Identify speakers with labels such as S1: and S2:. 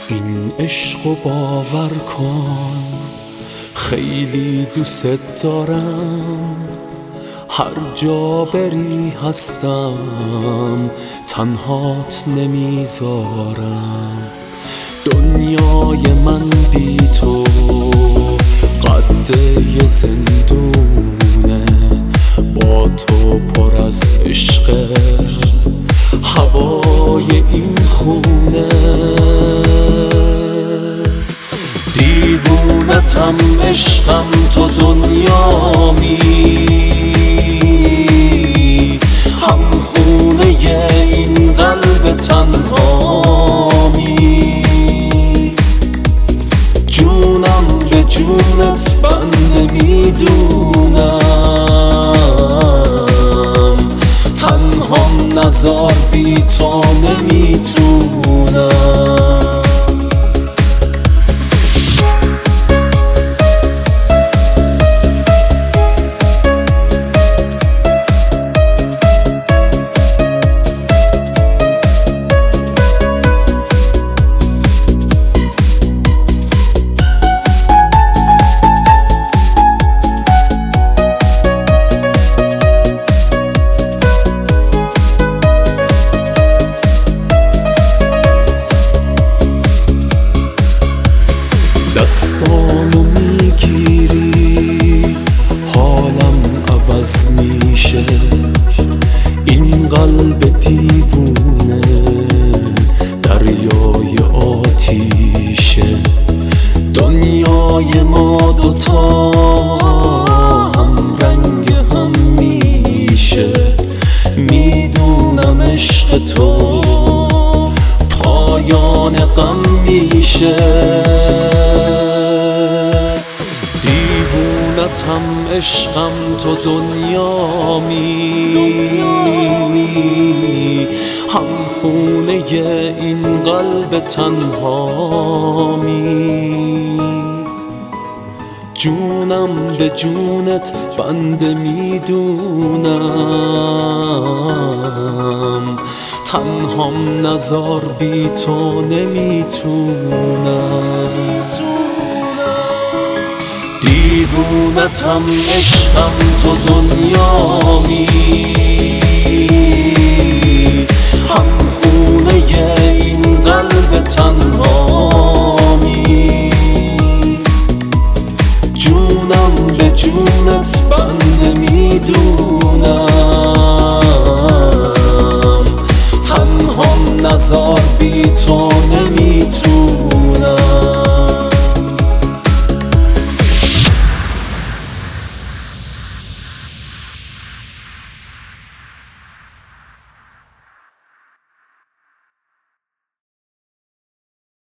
S1: این عشقو باور کن خیلی دوست دارم، هر جا بری هستم تنهات نمیذارم. دنیای من بی تو قد یه زندونه، با تو پر از عشق هوای این خونه. دیوونتم عشقم تو دنیامی، هم خونه این قلب تنهامی. جونم به جونت بنده میدونم، تنهام نزار بی تو نمیتونم. دستانو میگیری حالم عوض میشه، این قلب دیوونه دریای آتیشه. دنیای ما دوتا هم رنگ هم میشه، میدونم عشق تو پایان غم میشه. دیوونتم عشقم تو دنیامی، هم خونه این قلب تنهامی. جونم به جونت بنده میدونم، تنهام نزار بی تو نمیتونم. دیوونتم عشقم تو دنیامی،